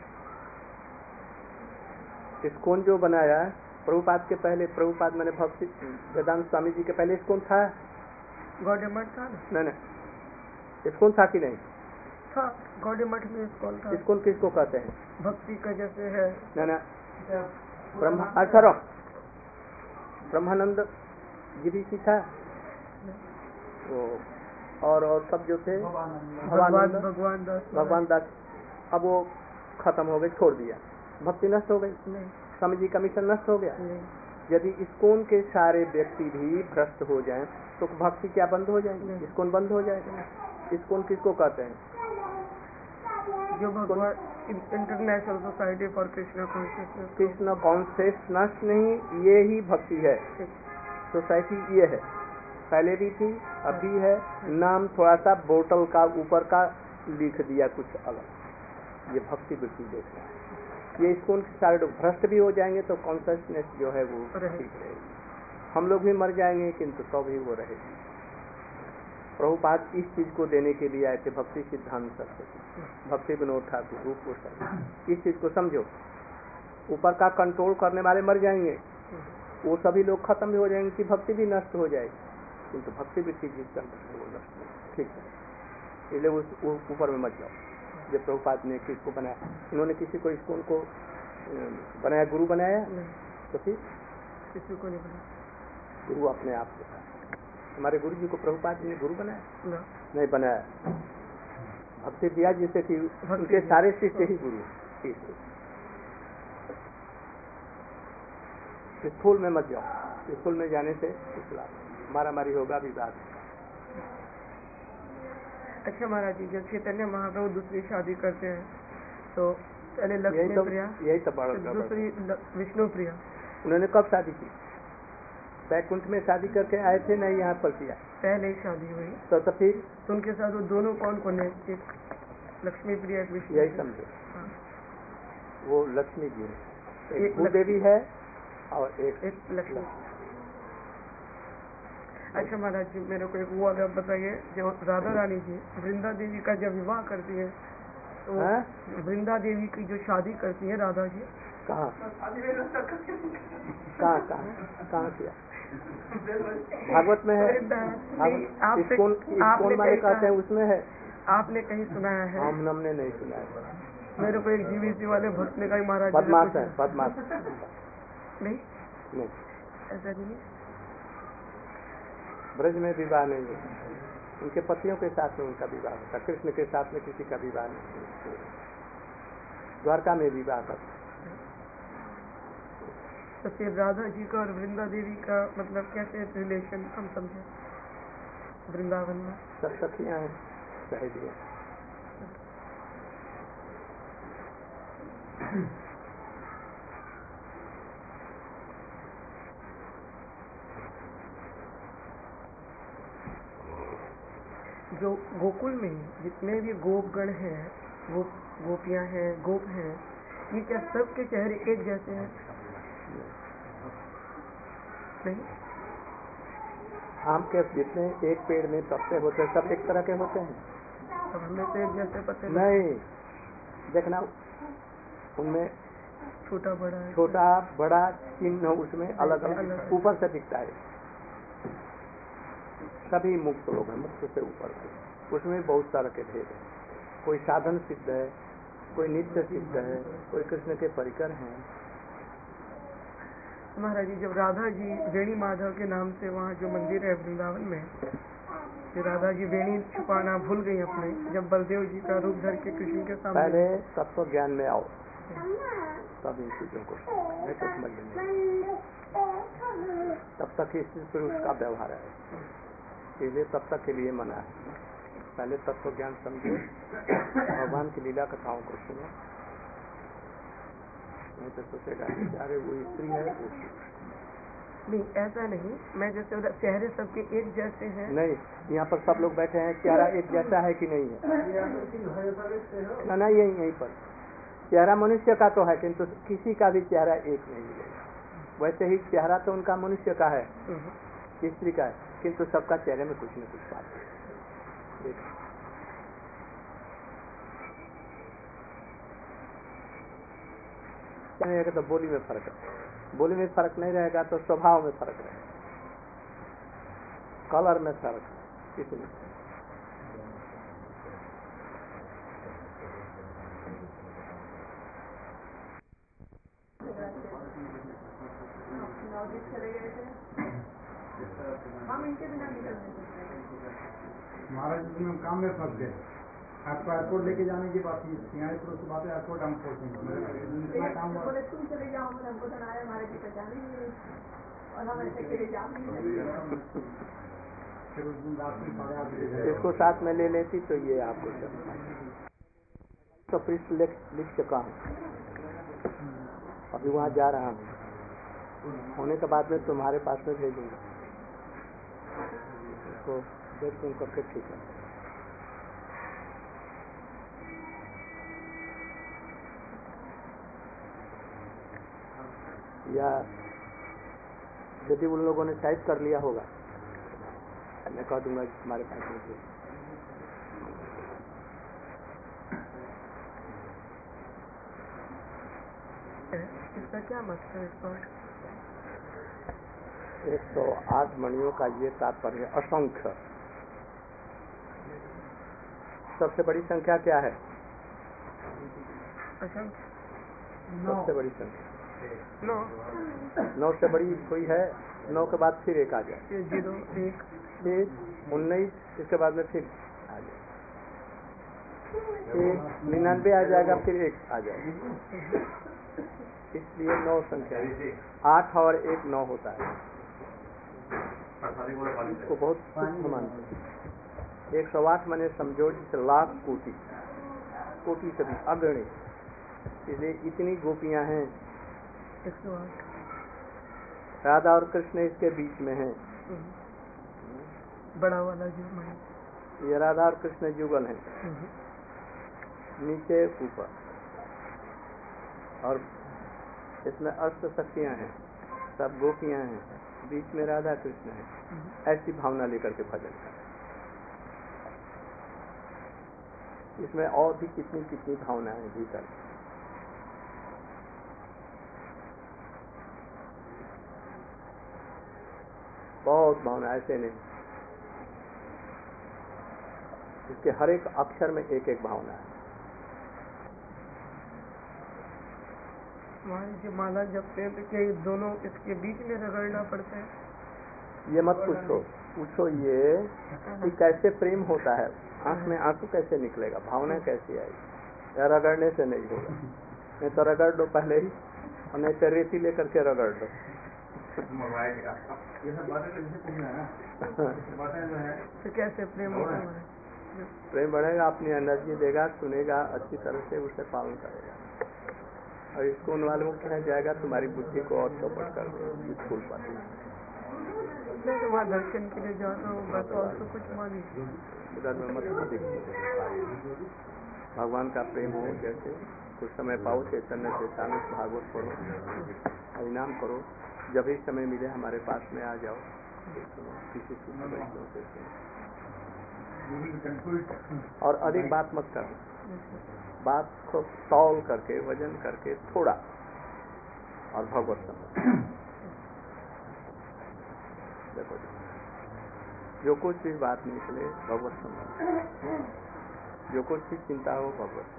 इसकोन जो बनाया प्रभुपाद के पहले, प्रभुपाद मैंने भक्ति वेदांत स्वामी जी के पहले इसकोन था, गौड़े मठ था नहीं नहीं इसकोन था कि नहीं था? गौड़े मठ में इसकोन था। इसकोन किसको कहते हैं? भक्ति का जैसे है नहीं ना, ब्रह्मा अच्छा ब्रह्मानंद जी भी की था वो, और और सब जो थे भगवान भगवान दास भगवान दास, अब वो खत्म हो गए, छोड़ दिया, भक्ति नष्ट हो गई, नहीं, स्वामी जी का मिशन नष्ट हो गया। नहीं। यदि इसकोन के सारे व्यक्ति भी भ्रष्ट हो जाएं तो भक्ति क्या बंद हो जाएगी? इसकोन बंद हो जाएगा। इसकोन किसको कहते हैं? जो भगवान international society for Krishna consciousness, Krishna consciousness नहीं, ये ही भक्ति है। सोसाइटी ये है, पहले भी थी, अभी है, नाम थोड़ा सा बोतल का ऊपर का लिख दिया कुछ अलग, ये भक्ति वृत्ति देख रहा है। ये इसको उनके सारे लोग भ्रष्ट भी हो जाएंगे तो कॉन्शियसनेस जो है वो ठीक रहेगी। हम लोग भी मर जाएंगे किंतु तो भी वो रहेगी। प्रभुपाद इस चीज को देने के लिए आए थे, भक्ति सिद्धांत सरस्वती, भक्ति विनोद ठाकुर, रूप गोस्वामी, इस चीज को समझो। ऊपर का कंट्रोल करने वाले मर जाएंगे, वो सभी लोग खत्म भी हो जाएंगे कि भक्ति भी नष्ट हो जाएगी, किंतु भक्ति वृत्ति जिसके अंदर है वो नष्ट नहीं, ठीक है। इसलिए उस ऊपर में मत जाओ। जब प्रभुपाद ने किसको बनाया, इन्होंने किसी को इसको उनको बनाया, गुरु बनाया, तो फिर किसी को नहीं बनाया, गुरु अपने आप से था। हमारे गुरु जी को प्रभुपाद जी ने गुरु बनाया? ना। नहीं बनाया, भक्ति दिया जिससे कि उनके सारे शिष्य ही गुरु। स्कूल में मत जाओ, स्कूल में जाने से मारा मारी होगा, विवाद। अच्छा महाराज जी, जब चैतन्य महाप्रभु दूसरी शादी करते हैं तो पहले लक्ष्मी तो, प्रिया, यही तो बड़ा दूसरी विष्णु प्रिया। उन्होंने कब शादी की? बैकुंठ में शादी करके आए थे, नहीं यहाँ पर किया? पहले ही शादी हुई। तो, तो फिर तो उनके साथ वो दोनों कौन कौन है? एक लक्ष्मी प्रिया, एक विष्णु। यही समझो। हाँ। वो लक्ष्मी जी है, एक भूदेवी है और एक एक लक्ष्मी। अच्छा महाराज जी, मेरे को एक वो अगर बताइए, जो राधा रानी जी वृंदा देवी का जब विवाह करती है तो वृंदा देवी की जो शादी करती है राधा जी, कहाँ कहाँ कहाँ कहाँ किया? भागवत में है, इसकोन इसकोन वाले कहते हैं उसमें है। आपने कहीं सुनाया है? हम हमने नहीं सुना है। मेरे को एक जीवीसी वाले भक्त ने कहा महाराज बदमाश है, बदमाश नहीं, नहीं, ऐसा नहीं। ब्रज में विवाह नहीं होता, उनके पतियों के साथ में उनका विवाह होता, कृष्ण के साथ में किसी का विवाह नहीं होता। द्वारका में विवाह करता। तो फिर राधा जी का और वृंदा देवी का मतलब कैसे रिलेशन हम समझे वृंदावन में? सब सखियां हैं, सहेलियां। जो गोकुल में जितने भी गोपगण हैं, गो गोपियां हैं, गोप हैं, ये क्या सबके चेहरे एक जैसे हैं? नहीं, आम के जितने एक पेड़ में पत्ते होते हैं सब एक तरह के होते हैं। अब हमें तो एक जैसे पत्ते नहीं, देखना उनमें छोटा बड़ा है, छोटा बड़ा चिन्ह उसमें अलग अलग ऊपर से दिखता है। सभी मुक्त लोग हैं, मुक्त से ऊपर उसमें बहुत सारे के भेद है। कोई साधन सिद्ध है, कोई नित्य सिद्ध है, कोई कृष्ण के परिकर हैं। महाराज जी, जब राधा जी वेणी माधव के नाम से वहाँ जो मंदिर है वृंदावन में, जो राधा जी वेणी छुपाना भूल गई अपने, जब बलदेव जी का रूप धर के कृष्ण के सामने, पहले तत्व ज्ञान में आओ तब इन चीजों को नहीं तो समझ लेंगे। तब तक इस पुरुष का व्यवहार है, इसलिए तब तक के लिए मना है। पहले तत्व ज्ञान समझो, भगवान की लीला कथाओं को सुनो, नहीं तो सोचेगा अरे वो स्त्री है वो। नहीं, ऐसा नहीं, मैं जैसे चेहरे सबके एक जैसे हैं। नहीं, यहाँ पर सब लोग बैठे हैं, चेहरा एक जैसा है कि नहीं है? ना ना, यही यहीं पर चेहरा मनुष्य का तो है, किंतु किसी का भी चेहरा एक नहीं मिलेगा। वैसे ही चेहरा तो उनका मनुष्य का है, स्त्री का है, किंतु सबका चेहरे में कुछ न कुछ बात है। तो बोली में फर्क है, बोली में फर्क नहीं रहेगा तो स्वभाव में फर्क रहेगा, कलर में फर्क है, इसलिए हम इनके बिना निकल नहीं सकते। महाराज जी हम काम में फंस गए, आपको एयरपोर्ट लेके जाने की बात थी, यहाँ की बात है, एयरपोर्ट हम पहुँचेंगे, काम बोले तुम चले जाओ, हमको तो आए हमारे जी पहचान ही नहीं और हम ऐसे के लिए जा नहीं। फिर उस दिन रात में साढ़े आठ बजे इसको साथ में ले लेती तो ये आपको तो पृष्ठ लिख लिख चुका हूँ, अभी वहाँ जा रहा हूँ, होने के बाद में तुम्हारे पास में भेजूंगा, इसको देख तुम करके ठीक है। या यदि उन लोगों ने टाइप कर लिया होगा मैं कह दूंगा कि तुम्हारे पास में। इसका क्या मतलब है? एक सौ आठ मणियों का ये तात्पर्य असंख्य। सबसे बड़ी संख्या क्या है? असंख्य, सबसे बड़ी संख्या नौ। नौ से बड़ी कोई है? नौ के बाद फिर एक आ जाए, जीरो, एक, फिर उन्नीस, इसके बाद में फिर आ जाए, फिर निन्यानवे आ जाएगा, फिर एक आ जाएगा, इसलिए नौ संख्या। आठ और एक नौ होता है, इसको बहुत सूक्ष्म मानते हैं। एक सौ आठ माने समझो जिसे लाख कोटि, कोटि से भी अगणित, इसलिए इतनी गोपियां हैं। एक सौ आठ राधा और कृष्ण इसके बीच में हैं, बड़ा वाला जो ये राधा और कृष्ण युगल हैं, नीचे ऊपर, और इसमें अष्ट शक्तियां हैं, सब गोपियां हैं, बीच में राधा कृष्ण है। ऐसी भावना लेकर के भजन कर, इसमें और भी कितनी कितनी भावना है भीतर। बहुत भावना, ऐसे नहीं, इसके हर एक अक्षर में एक एक भावना है। जो माला जपते हैं तो क्या ये दोनों इसके बीच में रगड़ना पड़ता है? ये मत पूछो, पूछो ये कि कैसे प्रेम होता है, आंख में आंसू कैसे निकलेगा, भावना कैसी आएगी। या रगड़ने से नहीं होगा, नहीं तो रगड़ दो पहले ही, और नहीं तो रेती लेकर के रगड़ दो। तो कैसे प्रेम होगा? प्रेम बढ़ेगा, अपनी एनर्जी देगा, सुनेगा, अच्छी तरह से उसे पालन करेगा। और इसको उन वालों को कहा जाएगा तुम्हारी बुद्धि को और चौपट कर दो, फूल पाती मैं तो वहाँ दर्शन के लिए जाता हूँ, बस और तो कुछ मानी इधर में मत देखो। भगवान का प्रेम हो, जैसे कुछ समय पाओ चैतन्य चेतान भागवत पढ़ो, हरिनाम करो, जब भी समय मिले हमारे पास में आ जाओ, किसी वैष्णव से सुनो। और अधिक बात मत करना, बात को तौल करके, वजन करके थोड़ा, और भगवत समझ। देखो जो कुछ भी बात निकले भगवत समझ, जो कुछ भी चिंता हो भगवत।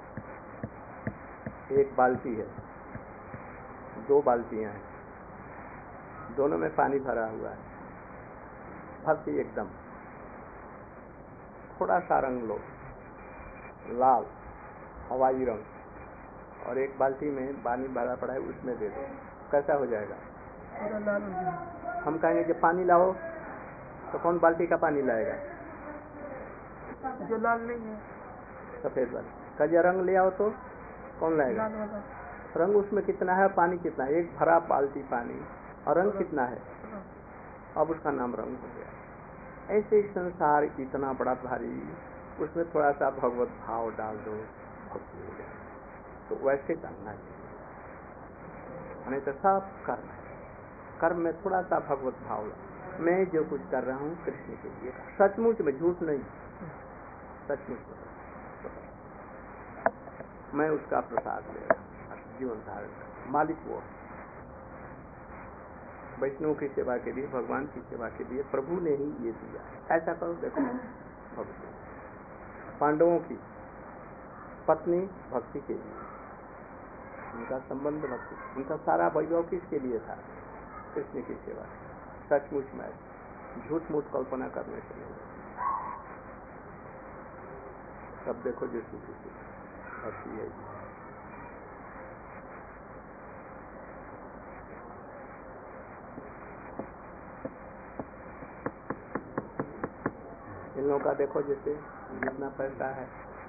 एक बाल्टी है, दो बाल्टियां हैं, दोनों में पानी भरा हुआ है, भर्ती एकदम। थोड़ा सा रंग लो, लाल हवाई रंग, और एक बाल्टी में पानी भरा पड़ा है उसमें दे दो, कैसा हो जाएगा? हम कहेंगे जब पानी लाओ तो कौन बाल्टी का पानी लाएगा? जो लाल नहीं है, सफेद वाला। कजा रंग ले आओ तो कौन लाएगा? रंग उसमें कितना है, पानी कितना है? एक भरा बाल्टी पानी और रंग कितना है, अब उसका नाम रंग हो गया। ऐसे संसार इतना बड़ा भारी, उसमें थोड़ा सा भगवत भाव डाल दो, भक्ति हो जाए। तो वैसे करना चाहिए, नहीं तो सब कर्म है, कर्म में थोड़ा सा भगवत भाव ला। मैं जो कुछ कर रहा हूँ कृष्ण के लिए, सचमुच में, झूठ नहीं, सचमुच में मैं उसका प्रसाद ले रहा हूँ, जीवन धारण कर, मालिक वो। वैष्णव की सेवा के लिए, भगवान की सेवा के लिए प्रभु ने ही ये दिया। ऐसा करो, देखो भक्ति। पांडवों की पत्नी भक्ति के लिए, उनका संबंध भक्ति, उनका सारा वैभव किसके लिए था? कृष्ण की सेवा। सचमुच में, झूठ मूठ कल्पना करने से नहीं। सब देखो जो सूची भक्ति है। इन लोगों का देखो, जैसे जितना पैसा है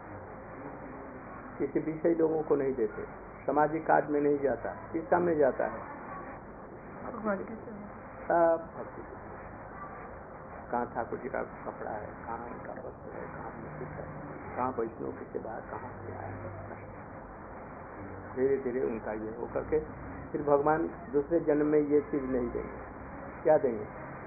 किसी विषय लोगों को नहीं देते, सामाजिक कार्य में नहीं जाता, किस काम में जाता है? सब भक्ति। कहाँ ठाकुर जी का कपड़ा है, कहाँ उनका वस्त्र है, कहाँ मुकुट है, कहाँ वैष्णव की सेवा, कहाँ क्या है। धीरे धीरे उनका ये हो करके फिर भगवान दूसरे जन्म में ये चीज नहीं देंगे। क्या देंगे?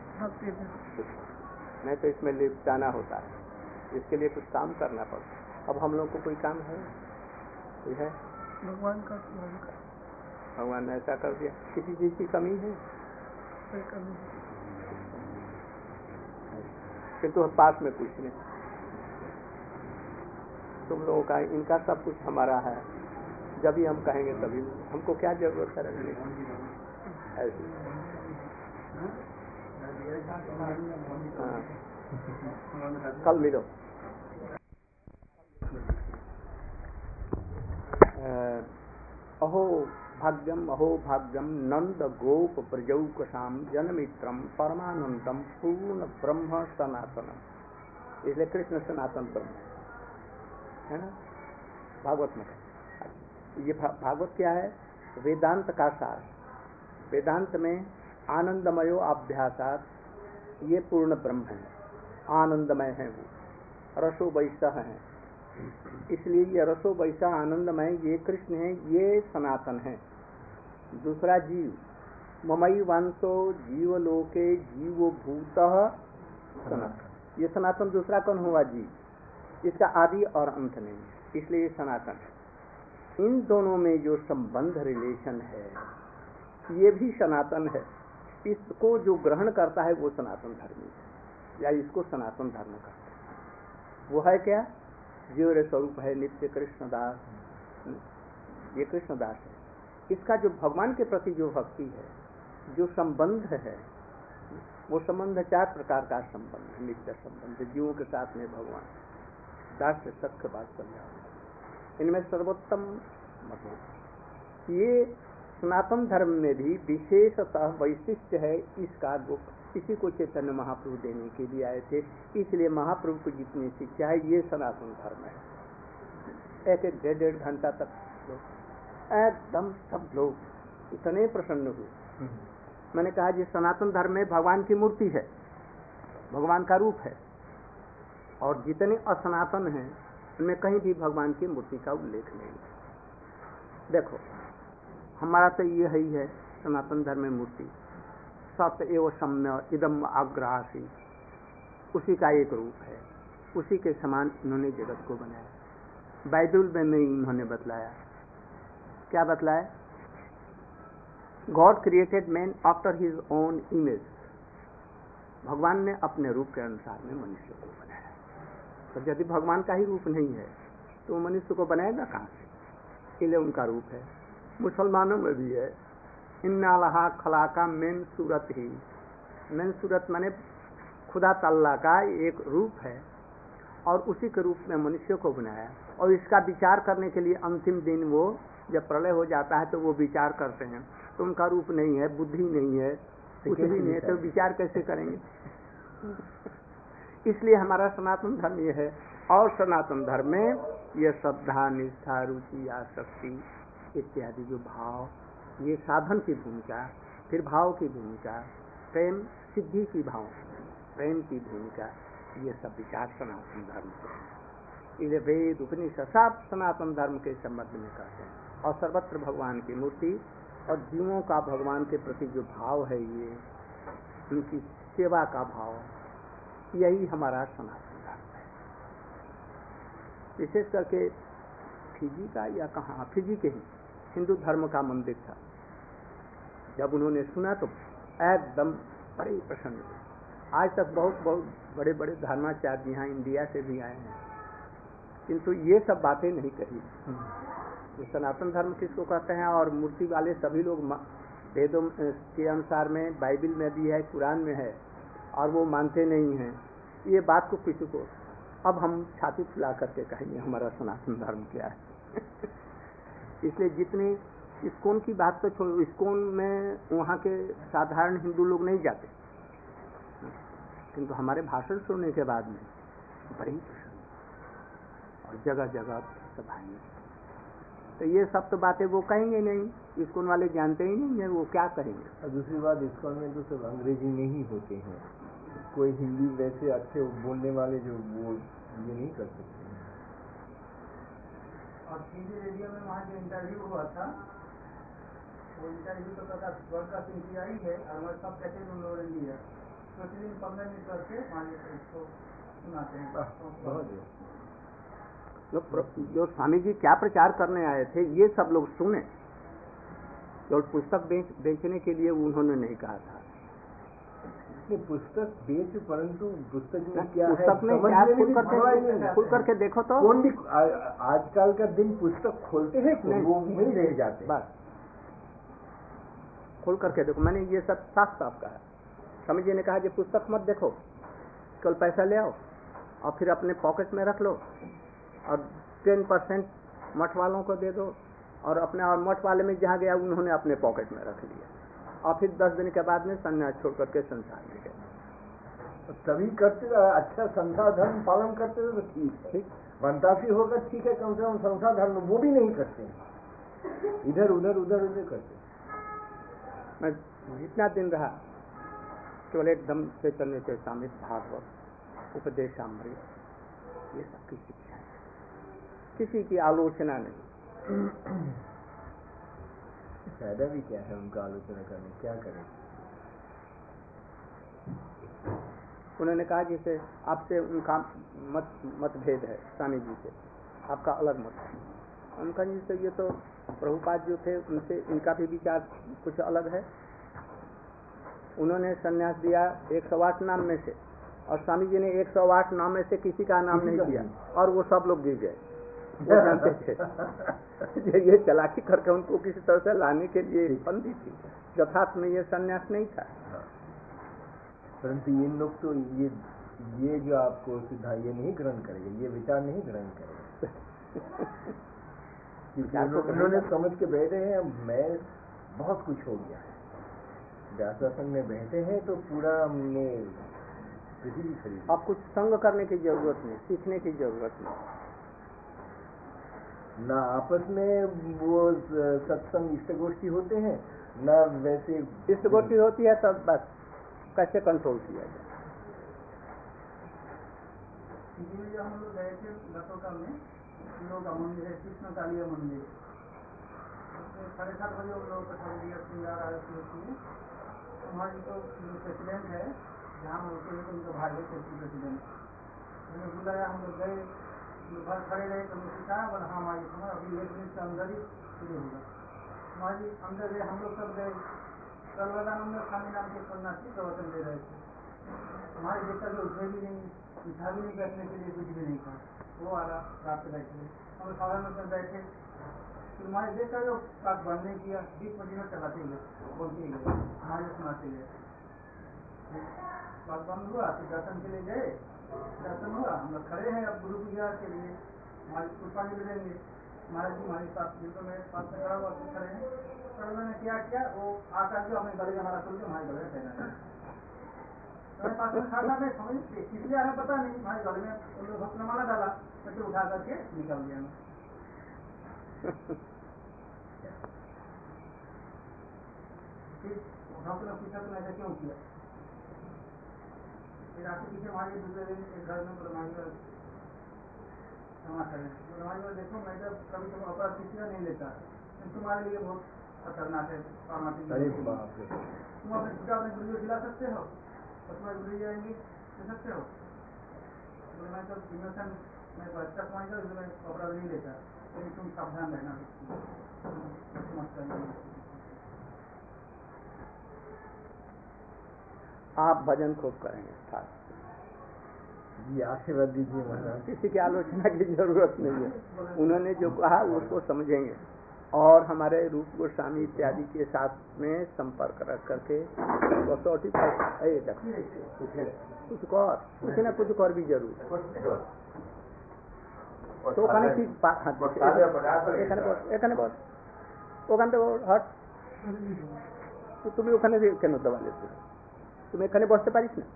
नहीं तो इसमें लिपटाना होता है, इसके लिए कुछ काम करना पड़ता है। अब हम लोग को कोई काम है? कोई है? भगवान का भगवान ने ऐसा कर दिया, किसी चीज की कमी है? कोई कमी किंतु तो पास में कुछ नहीं। तुम लोगों का, इनका सब कुछ हमारा है, जब ही हम कहेंगे तभी। हमको क्या जरूरत है रखने की? ऐसी हाँ, कल मिलो। अहो भाग्यम अहो भाग्यम नंद गोप प्रजौकसाम जनमित्रम परमानंदम पूर्ण ब्रह्म सनातनम। इसलिए कृष्ण सनातन ब्रह्म है ना, भागवत में। ये भागवत क्या है? वेदांत का सार। वेदांत में आनंदमयो अभ्यासात, ये पूर्ण ब्रह्म है, आनंदमय है, वो रसो वैसा है। इसलिए ये रसो वैसा आनंदमय, ये कृष्ण है, ये सनातन है। दूसरा जीव, ममई वंशो जीवलोके जीवो भूतः सनातन। ये सनातन दूसरा कौन हुआ? जीव। इसका आदि और अंत नहीं, इसलिए ये सनातन है। इन दोनों में जो संबंध रिलेशन है, ये भी सनातन है। इसको जो ग्रहण करता है वो सनातन धर्मी है, या इसको सनातन धर्म करता है। वो है क्या? जीव रे स्वरूप है, नित्य कृष्णदास। ये कृष्णदास है। इसका जो भगवान के प्रति जो भक्ति है, जो संबंध है, वो संबंध चार प्रकार का संबंध है, नित्य संबंध जीवों के साथ में भगवान दास से सख्य वात्सल्य, इनमें सर्वोत्तम भगवान। ये सनातन धर्म में भी विशेषतः वैशिष्ट है इसका, इसी को चैतन्य महाप्रभु देने के लिए आए थे। इसलिए महाप्रभु को जितनी शिक्षा है ये सनातन धर्म है। एक एक डेढ़ डेढ़ घंटा तक लोग एकदम सब लोग इतने प्रसन्न हुए। मैंने कहा जी सनातन धर्म में भगवान की मूर्ति है, भगवान का रूप है, और जितने असनातन हैं उनमें कहीं भी भगवान की मूर्ति का उल्लेख नहीं है। देखो हमारा तो ये ही है सनातन धर्म में मूर्ति, सत्य एवं सम्य इदम आग्रासी, उसी का एक रूप है, उसी के समान इन्होंने जगत को बनाया। बाइबल में नहीं इन्होंने बतलाया, क्या बतलाया? God created man after his own image, भगवान ने अपने रूप के अनुसार में मनुष्य को बनाया। तो यदि भगवान का ही रूप नहीं है तो मनुष्य को बनाएगा कहाँ से? इसलिए उनका रूप है। मुसलमानों में भी है, इन्ना लहा खला का मेन सूरत ही, मेन सूरत माने खुदा तल्ला का एक रूप है, और उसी के रूप में मनुष्य को बनाया। और इसका विचार करने के लिए अंतिम दिन वो जब प्रलय हो जाता है तो वो विचार करते हैं, तो उनका रूप नहीं है, बुद्धि नहीं है, कुछ भी नहीं है, तो विचार कैसे करेंगे? इसलिए हमारा सनातन धर्म ये है। और सनातन धर्म में ये श्रद्धा, निष्ठा, रुचि, आसक्ति इत्यादि जो भाव, ये साधन की भूमिका, फिर भाव की भूमिका, प्रेम सिद्धि की भाव, प्रेम की भूमिका, ये सब विचार सनातन धर्म के। इसलिए वेद उपनिषद सब सनातन धर्म के संबंध में कहते हैं। और सर्वत्र भगवान की मूर्ति और जीवों का भगवान के प्रति जो भाव है, ये उनकी सेवा का भाव, यही हमारा सनातन धर्म है। विशेष करके फिजी का या कहाँ, फिजी के ही हिंदू धर्म का मंदिर था, जब उन्होंने सुना तो एकदम बड़े प्रसन्न हुए। आज तक बहुत बहुत बड़े बड़े धर्माचार्य यहाँ इंडिया से भी आए हैं, किंतु ये सब बातें नहीं कही। ये सनातन धर्म किसको कहते हैं? और मूर्ति वाले सभी लोग वेदों के अनुसार में, बाइबल में भी है, कुरान में है, और वो मानते नहीं हैं। ये बात को किसी को अब हम छाती फुला करके कहेंगे हमारा सनातन धर्म क्या है। इसलिए जितने इस्कॉन की बात तो छोड़ो, इस्कॉन में वहाँ के साधारण हिंदू लोग नहीं जाते, किंतु हमारे भाषण सुनने के बाद में बड़ी प्रसन्न, और जगह जगह सभाएं। तो ये सब तो बातें वो कहेंगे नहीं, इस्कॉन वाले जानते ही नहीं है, वो क्या कहेंगे। और दूसरी बात, इस्कॉन में तो सब अंग्रेजी में ही होते हैं, कोई हिंदी वैसे अच्छे बोलने वाले जो वो ये नहीं कर सकते। और टीवी रेडियो में वहाँ जो इंटरव्यू हुआ था, वो इंटरव्यू तो पता वर्ल्ड का आई है, और वो सब कैसे उन लोगों ने लिया, प्रतिदिन पंद्रह मिनट करके मान लीजिए इसको सुनाते हैं। जो स्वामी जी क्या प्रचार करने आए थे ये सब लोग सुने, और पुस्तक बेच बेचने के लिए उन्होंने नहीं कहा था। पुस्तक बेच, परंतु पुस्तक में क्या पुस्तक है में क्या खुल करके खुल करके देखो तो कौन भी आजकल का दिन पुस्तक खोलते हैं, वो नहीं रह जाते। बस खोल करके देखो, मैंने ये सब साफ साफ कहा। स्वामी जी ने कहा कि पुस्तक मत देखो, कल पैसा ले आओ और फिर अपने पॉकेट में रख लो, और टेन परसेंट मठ वालों को दे दो, और अपने और मठ वाले में जहाँ गया उन्होंने अपने पॉकेट में रख लिया, और फिर दस दिन के बाद में संन्यास छोड़ करके संसार में गए। तभी करते अच्छा संसार धर्म पालन करते तो ठीक है, वंतासी होकर ठीक है, कम से कम संसार धर्म वो भी नहीं करते, इधर उधर उधर उधर करते। मैं जितना दिन रहा केवल एकदम चैतन्य चैतामृत, भागवत, उपदेशामृत, ये सब की शिक्षा है, किसी की आलोचना नहीं। फायदा भी क्या है उनका आलोचना करने, क्या करें। उन्होंने कहा जैसे आपसे उनका मत मतभेद है, स्वामी जी से आपका अलग मत है। उनका जैसे ये तो प्रभुपाद जो थे उनसे इनका भी विचार कुछ अलग है। उन्होंने संन्यास दिया एक सौ आठ नाम में से, और स्वामी जी ने एक सौ आठ नाम में से किसी का नाम नहीं दिया, और वो सब लोग गिर गए। वो जानते थे ये चालाकी करके उनको किसी तरह से लाने के लिए बंदी थी, यथार्थ में ये संन्यास नहीं था। परंतु इन लोग तो ये ये जो आपको सिद्धा ये नहीं ग्रहण करेगा, ये विचार नहीं ग्रहण करेगा क्योंकि उन्होंने समझ के बैठे हैं मैं बहुत कुछ हो गया है। व्यासासन में बैठे हैं तो पूरा हमने पृथ्वी खरीदी। अब कुछ संग करने की जरूरत नहीं, सीखने की जरूरत नहीं, ना आपस में वो सत्संग इष्ट गोष्ठी होते हैं, ना वैसे इष्ट गोष्ठी होती है, तब बस कैसे कंट्रोल किया जाए। जो हम लोग गए थे लतोका में, हम लोग का मंदिर है कृष्ण कालिया मंदिर, साढ़े सात बजे हम लोग का दिया श्रृंगार आरती होती है। हमारी तो जो प्रेसिडेंट है जहाँ हम होते हैं तो उनका भाई है सेक्रेटरी प्रेसिडेंट, उन्होंने बुलाया, हम लोग गए, घर खड़े रहे तो मुझे कहा बोला हाँ हमारी समय अभी एक मिनट के अंदर ही शुरू होगा। हमारी अंदर गए, हम लोग सब गए, सर्वदानंद स्वामी नाम के सन्यासी प्रवचन दे रहे थे। हमारे देखा जो उठे भी नहीं, उठा भी नहीं, बैठने के लिए कुछ भी नहीं था, वो आला रात से बैठे हम लोग साधारण में बैठे। फिर हमारे देखा जो बात बंद नहीं किया, बीस पच्चीस मिनट चलाते हुए बोलते ही गए, हमारे सुनाते गए। बात बंद हुआ, फिर दर्शन के लिए गए, दर्शन हुआ, हम लोग खड़े हैं अब गुरु पूजा के लिए, हमारी कृपा भी मिलेंगे। महाराज जी हमारे साथ बिल्कुल मेरे पास से खड़ा हुआ, फिर खड़े हैं। तो उन्होंने क्या किया, वो आकर के अपने गले में हमारा खोल के हमारे गले में पहना है। मेरे पास में खाता में समझ इसलिए हमें पता नहीं, हमारे गले में उन लोग भक्तमाला डाला, बच्चे उठा करके निकल दिया। फिर डॉक्टर ने पूछा तुम ऐसा क्यों किया? फिर आपके पीछे हमारे दूसरे दिन एक घर में ब्रह्माजी क्षमा करें, ब्रह्माजी देखो मैं तो कभी तुम अपराध किसी का नहीं लेता, तुम्हारे लिए बहुत खतरनाक है। तुम अपने छुट्टा अपने गुरु को खिला सकते हो और तुम्हारे गुरु आएंगे दे सकते हो? बोले मैं तो इनोसेंट, मैं तो अच्छा समझता हूँ, मैं अपराध नहीं लेता, लेकिन तुम सावधान रहना समझता है। आप भजन खूब करेंगे, था ये आशीर्वाद दीजिए महाराज। किसी की आलोचना की जरूरत नहीं है, उन्होंने जो कहा उसको समझेंगे और हमारे रूप गोस्वामी इत्यादि के साथ में संपर्क रख करके कसौटी कुछ कर कुछ ना कुछ कर भी जरूर तो ওখানে কি এখানে বস এখানে বস ওখান থেকে হট তো তুমি ওখানে কেন দবা লেছো তুমি এখানে বসতে পারিস না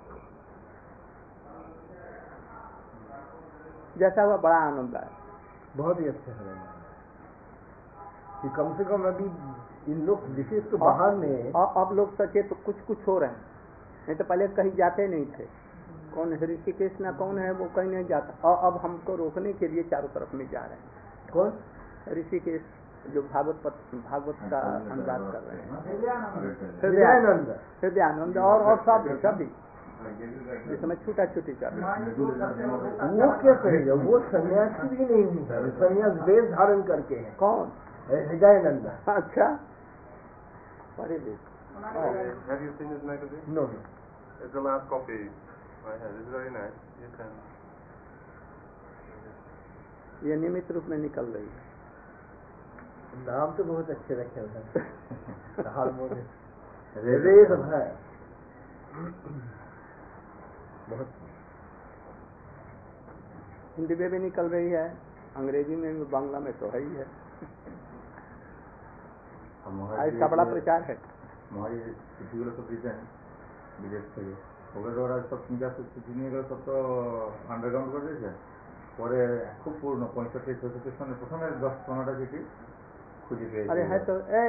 जैसा हुआ बड़ा आनंद आया बहुत ही अच्छा है कि कम से कम अभी इन लोग विशेष तो बाहर में अब लोग सचे तो कुछ कुछ हो रहे हैं नहीं तो पहले कहीं जाते नहीं थे कौन ऋषिकेश ना कौन है वो कहीं नहीं जाता और अब हमको रोकने के लिए चारों तरफ में जा रहे हैं कौन ऋषिकेश जो भागवत भागवत का अनुवाद कर रहे हैं हृदयानंद हृदयानंद और और सब सभी जिसमें छूटा छूटी कर वो क्या करेगा वो सन्यासी भी नहीं है सन्यास वेश धारण करके है कौन हृदयानंद अच्छा बड़े Have you seen this magazine? No. It's the last copy I have. It's very nice. You can. ये नियमित रूप में निकल रही है नाम तो बहुत अच्छे रखे हैं हृदय भाई बहुत हिंदी में भी निकल रही है अंग्रेजी में भी बांग्ला में तो है ही है इसका बड़ा प्रचार है हमारी चिट्ठीগুলো তো দিতেন বিদেশ থেকে ওগুলো ওরা সব চিন্তা চিঠি নিয়ে গেলে সব তো আন্ডারগ্রাউন্ড করে দিয়েছে পরে খুব পুরনো পঁয়ষট্টি ছষট্টি সনে প্রথমে দশ পনেরোটা চিঠি খুঁজে পেয়েছে अरे है तो a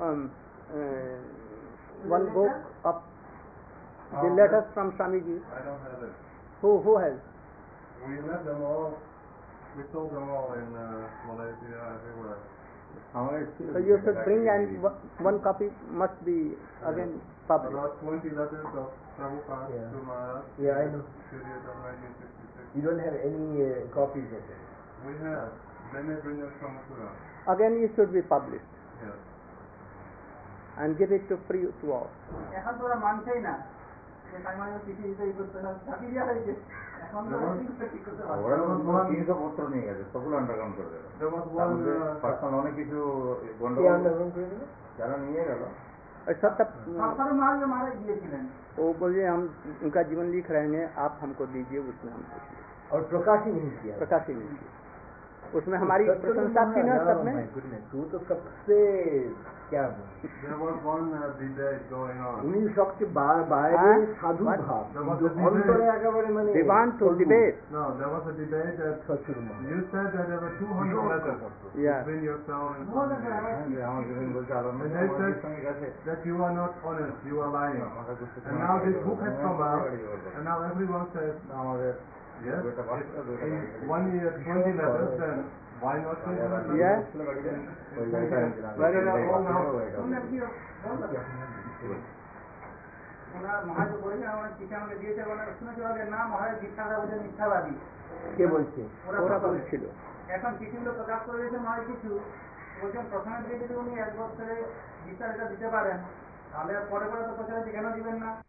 one book of the letters from Swami ji. I don't have it. Who who has? We have them all. We sold them all in uh, Malaysia, everywhere. So you should bring and one copy must be again published. About twenty letters of Prabhupada Yeah. to Maharaj. Yeah, I know. Period of nineteen sixty-six. You don't have any uh, copies of it. We have. Then they bring us from Mathura. Again you should be published Yes. and give it to free to all. এখন তোরা মানছেই না যে টাইমারে চিঠি দিতে ই করতে না চাকরি দেওয়া হয়েছে এখন তো ঠিক করতে ওরা তোমার তিনশো পত্র নিয়ে গেছে সবগুলো আন্ডারগ্রাউন্ড করে দেবে There was one. Uh, personal অনেক কিছু क्या গন্ডগোল underground করে দিল? যারা নিয়ে গেল और सब तब সরকারি মহারাজ মহারাজ দিয়েছিলেন। वो बोले हम उनका जीवन लिख रहे हैं, आप हमको दीजिए, उसमें हम कुछ नहीं। और प्रकाशित नहीं किया। प्रकाशित नहीं किया। उसमें हमारी प्रशंसा थी ना सब में। तू तो सबसे क्या উনি সবচেয়ে বাইরে সাধু ভাব অন্তরে একেবারে মানে Divan to debate. No, there was a debate that শ্বশুর মা you said that there were two hundred letters Yeah. between yourself and আমার জীবন বলছে আলাদা and they said that you are not honest, you are lying. And now this book has come out, and now everyone says, আমাদের yes, in one year, twenty letters, then why not twenty letters? Yeah. ওনার মহারাজ বলেছেন আমার চিঠি আমাকে দিয়েছে, ওনার শুনেছি ওদের নাম মহারাজ দীক্ষাটা বোঝে মিথ্যাবাদী। কে বলছে? ওরা বলছিল। এখন চিঠিগুলো প্রকাশ করে দিয়েছে মহারাজ কিছু বলছেন প্রথমে দিয়ে যদি উনি এক বছরে দীক্ষা এটা দিতে পারেন তাহলে আর পরে পরে তো প্রচারে কেন দিবেন না?